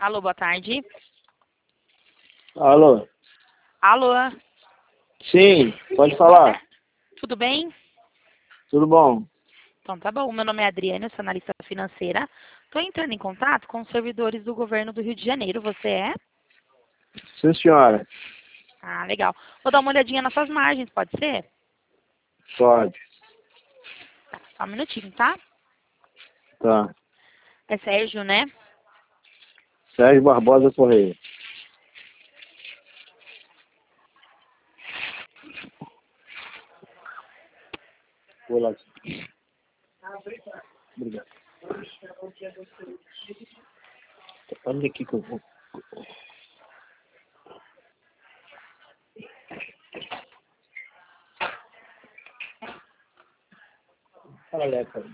Alô, boa tarde. Alô? Alô, Sim, pode falar. tudo bem? Tudo bom? Então tá bom, meu nome é Adriana, eu sou analista financeira. Estou entrando em contato com os servidores do governo do Rio de Janeiro. Você é? Sim, senhora. Ah, legal. Vou dar uma olhadinha nas suas margens, pode ser? Pode. Tá, só um minutinho, tá? Tá. É Sérgio, né? Sérgio Barbosa Correia. Vou lá. Obrigado. Olha aqui que eu vou. Fala, Leca.